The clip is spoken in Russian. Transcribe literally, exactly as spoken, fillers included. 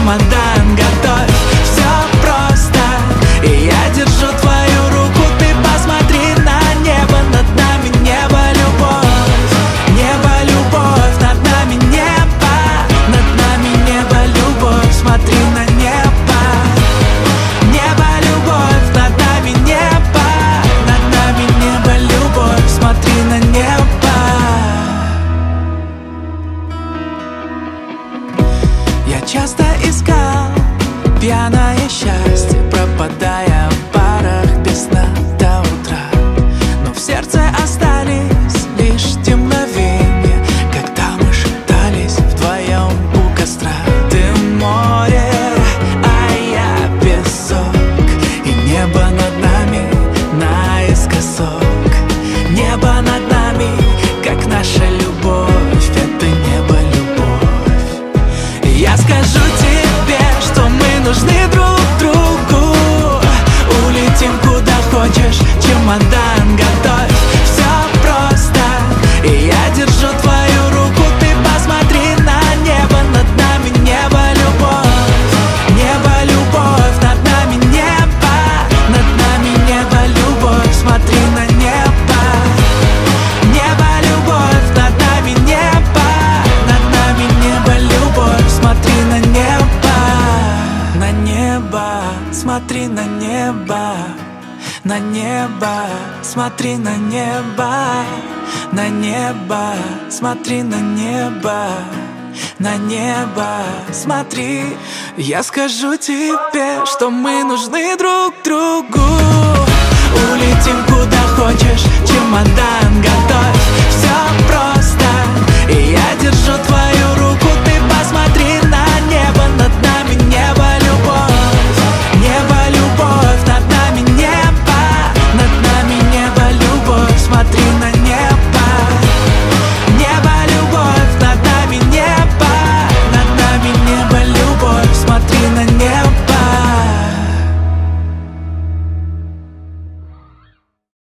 чемодан готовь. Все просто, и я держу твою руку. Ты посмотри на небо, над нами небо, любовь. Небо, любовь, над нами небо. Над нами небо, любовь, смотри на небо. Небо, любовь, над нами небо. Над нами небо, любовь, смотри на небо. Я часто искал пьяное счастье, пропадая в барах без сна до утра. Но в сердце остались лишь те мгновения, когда мы шептались вдвоем у костра. Ты море, а я песок, и небо над нами наискосок. Небо над нами, как наша любовь, это небо, любовь. Я скажу тебе, что мы нужны друг другу. Улетим куда хочешь, чемодан готовь. Все просто, и я держу твою руку. Ты посмотри на небо, над нами небо, любовь. Небо, любовь, над нами небо. Над нами небо, любовь, смотри на небо. Небо, любовь, над нами небо. Над нами небо, любовь, смотри на небо. На небо, смотри на небо. На небо, смотри на небо. На небо, смотри на небо. На небо, смотри. Я скажу тебе, что мы нужны друг другу. Улетим куда хочешь, чемодан готовь. Все просто, и я держу твою